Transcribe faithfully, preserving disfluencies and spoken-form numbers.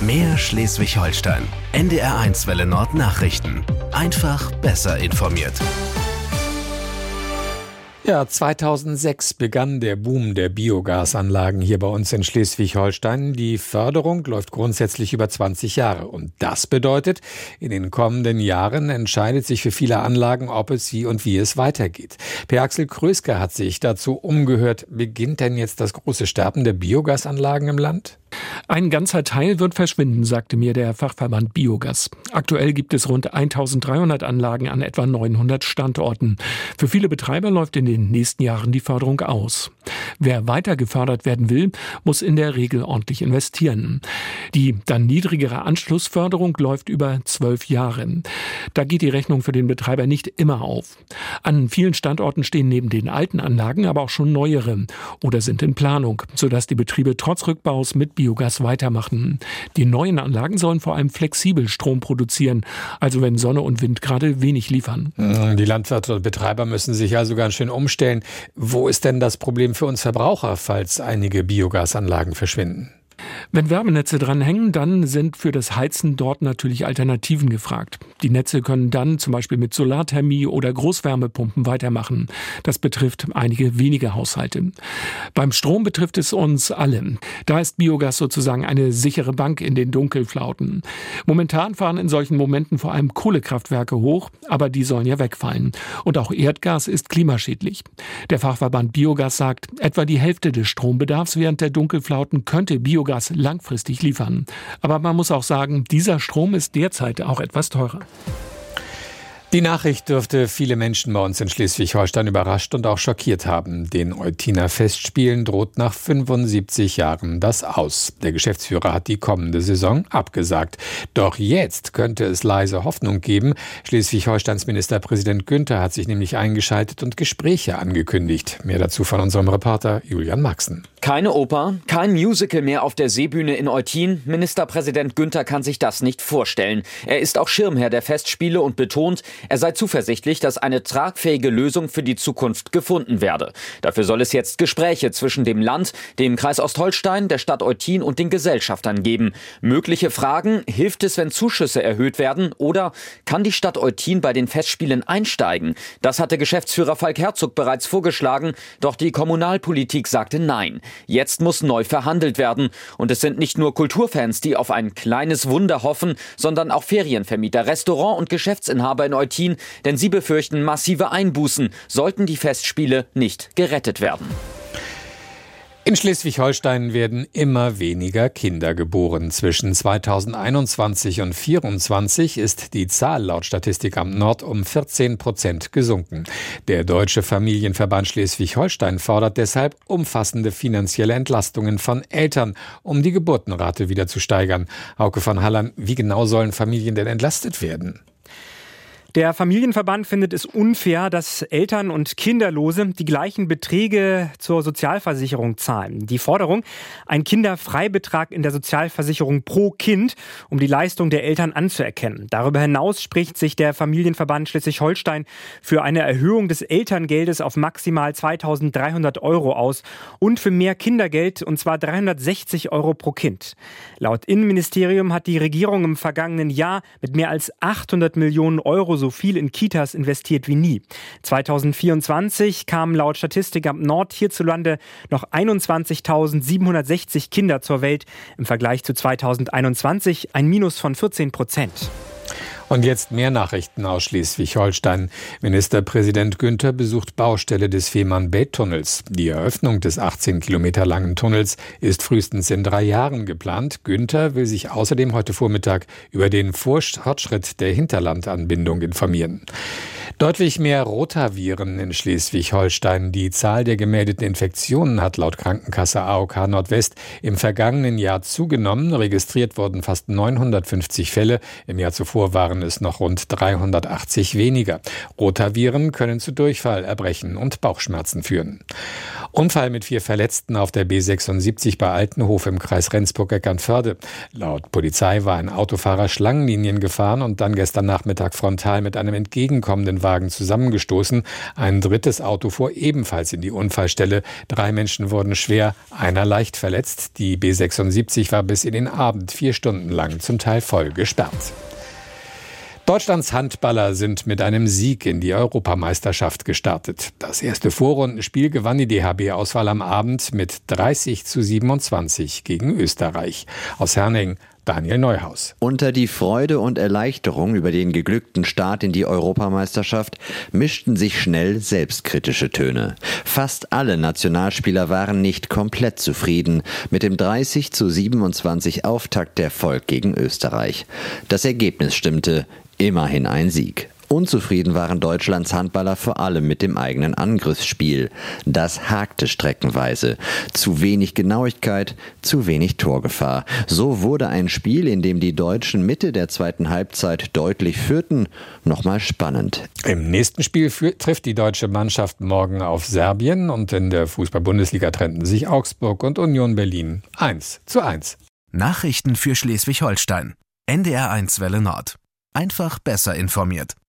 Mehr Schleswig-Holstein. N D R eins Welle Nord Nachrichten. Einfach besser informiert. Ja, zweitausendsechs begann der Boom der Biogasanlagen hier bei uns in Schleswig-Holstein. Die Förderung läuft grundsätzlich über zwanzig Jahre. Und das bedeutet, in den kommenden Jahren entscheidet sich für viele Anlagen, ob es wie und wie es weitergeht. Per Axel Kröske hat sich dazu umgehört. Beginnt denn jetzt das große Sterben der Biogasanlagen im Land? Ein ganzer Teil wird verschwinden, sagte mir der Fachverband Biogas. Aktuell gibt es rund eintausenddreihundert Anlagen an etwa neunhundert Standorten. Für viele Betreiber läuft in den nächsten Jahren die Förderung aus. Wer weiter gefördert werden will, muss in der Regel ordentlich investieren. Die dann niedrigere Anschlussförderung läuft über zwölf Jahre. Da geht die Rechnung für den Betreiber nicht immer auf. An vielen Standorten stehen neben den alten Anlagen aber auch schon neuere oder sind in Planung, sodass die Betriebe trotz Rückbaus mit Biogas weitermachen. Die neuen Anlagen sollen vor allem flexibel Strom produzieren, also wenn Sonne und Wind gerade wenig liefern. Die Landwirte und Betreiber müssen sich also ganz schön umstellen. Wo ist denn das Problem für uns Verbraucher, falls einige Biogasanlagen verschwinden? Wenn Wärmenetze dranhängen, dann sind für das Heizen dort natürlich Alternativen gefragt. Die Netze können dann zum Beispiel mit Solarthermie oder Großwärmepumpen weitermachen. Das betrifft einige wenige Haushalte. Beim Strom betrifft es uns alle. Da ist Biogas sozusagen eine sichere Bank in den Dunkelflauten. Momentan fahren in solchen Momenten vor allem Kohlekraftwerke hoch, aber die sollen ja wegfallen. Und auch Erdgas ist klimaschädlich. Der Fachverband Biogas sagt, etwa die Hälfte des Strombedarfs während der Dunkelflauten könnte Biogas langfristig liefern. Aber man muss auch sagen, dieser Strom ist derzeit auch etwas teurer. Die Nachricht dürfte viele Menschen bei uns in Schleswig-Holstein überrascht und auch schockiert haben. Den Eutiner Festspielen droht nach fünfundsiebzig Jahren das Aus. Der Geschäftsführer hat die kommende Saison abgesagt. Doch jetzt könnte es leise Hoffnung geben. Schleswig-Holsteins Ministerpräsident Günther hat sich nämlich eingeschaltet und Gespräche angekündigt. Mehr dazu von unserem Reporter Julian Maxen. Keine Oper, kein Musical mehr auf der Seebühne in Eutin. Ministerpräsident Günther kann sich das nicht vorstellen. Er ist auch Schirmherr der Festspiele und betont, er sei zuversichtlich, dass eine tragfähige Lösung für die Zukunft gefunden werde. Dafür soll es jetzt Gespräche zwischen dem Land, dem Kreis Ostholstein, der Stadt Eutin und den Gesellschaftern geben. Mögliche Fragen: Hilft es, wenn Zuschüsse erhöht werden? Oder kann die Stadt Eutin bei den Festspielen einsteigen? Das hatte Geschäftsführer Falk Herzog bereits vorgeschlagen, doch die Kommunalpolitik sagte nein. Jetzt muss neu verhandelt werden. Und es sind nicht nur Kulturfans, die auf ein kleines Wunder hoffen, sondern auch Ferienvermieter, Restaurant- und Geschäftsinhaber in Eutin, denn sie befürchten massive Einbußen, sollten die Festspiele nicht gerettet werden. In Schleswig-Holstein werden immer weniger Kinder geboren. Zwischen zweitausendeinundzwanzig und zweitausendvierundzwanzig ist die Zahl laut Statistikamt Nord um vierzehn Prozent gesunken. Der Deutsche Familienverband Schleswig-Holstein fordert deshalb umfassende finanzielle Entlastungen von Eltern, um die Geburtenrate wieder zu steigern. Hauke von Hallern, wie genau sollen Familien denn entlastet werden? Der Familienverband findet es unfair, dass Eltern und Kinderlose die gleichen Beträge zur Sozialversicherung zahlen. Die Forderung: ein Kinderfreibetrag in der Sozialversicherung pro Kind, um die Leistung der Eltern anzuerkennen. Darüber hinaus spricht sich der Familienverband Schleswig-Holstein für eine Erhöhung des Elterngeldes auf maximal zweitausenddreihundert Euro aus und für mehr Kindergeld, und zwar dreihundertsechzig Euro pro Kind. Laut Innenministerium hat die Regierung im vergangenen Jahr mit mehr als achthundert Millionen Euro so viel in Kitas investiert wie nie. zweitausendvierundzwanzig kamen laut Statistikamt Nord hierzulande noch einundzwanzigtausendsiebenhundertsechzig Kinder zur Welt. Im Vergleich zu zweitausendeinundzwanzig ein Minus von vierzehn Prozent. Und jetzt mehr Nachrichten aus Schleswig-Holstein. Ministerpräsident Günther besucht Baustelle des Fehmarn-Belt-Tunnels. Die Eröffnung des achtzehn Kilometer langen Tunnels ist frühestens in drei Jahren geplant. Günther will sich außerdem heute Vormittag über den Fortschritt der Hinterlandanbindung informieren. Deutlich mehr Rotaviren in Schleswig-Holstein. Die Zahl der gemeldeten Infektionen hat laut Krankenkasse A O K Nordwest im vergangenen Jahr zugenommen. Registriert wurden fast neunhundertfünfzig Fälle. Im Jahr zuvor waren es noch rund dreihundertachtzig weniger. Rotaviren können zu Durchfall, Erbrechen und Bauchschmerzen führen. Unfall mit vier Verletzten auf der B sechsundsiebzig bei Altenhof im Kreis Rendsburg-Eckernförde. Laut Polizei war ein Autofahrer Schlangenlinien gefahren und dann gestern Nachmittag frontal mit einem entgegenkommenden Wagen zusammengestoßen. Ein drittes Auto fuhr ebenfalls in die Unfallstelle. Drei Menschen wurden schwer, einer leicht verletzt. Die B sechsundsiebzig war bis in den Abend vier Stunden lang zum Teil voll gesperrt. Deutschlands Handballer sind mit einem Sieg in die Europameisterschaft gestartet. Das erste Vorrundenspiel gewann die D H B-Auswahl am Abend mit dreißig zu siebenundzwanzig gegen Österreich. Aus Herning Daniel Neuhaus. Unter die Freude und Erleichterung über den geglückten Start in die Europameisterschaft mischten sich schnell selbstkritische Töne. Fast alle Nationalspieler waren nicht komplett zufrieden mit dem dreißig zu siebenundzwanzig Auftakterfolg gegen Österreich. Das Ergebnis stimmte, immerhin ein Sieg. Unzufrieden waren Deutschlands Handballer vor allem mit dem eigenen Angriffsspiel. Das hakte streckenweise. Zu wenig Genauigkeit, zu wenig Torgefahr. So wurde ein Spiel, in dem die Deutschen Mitte der zweiten Halbzeit deutlich führten, nochmal spannend. Im nächsten Spiel für, trifft die deutsche Mannschaft morgen auf Serbien und in der Fußball-Bundesliga trennten sich Augsburg und Union Berlin eins zu eins. Nachrichten für Schleswig-Holstein. N D R eins Welle Nord. Einfach besser informiert.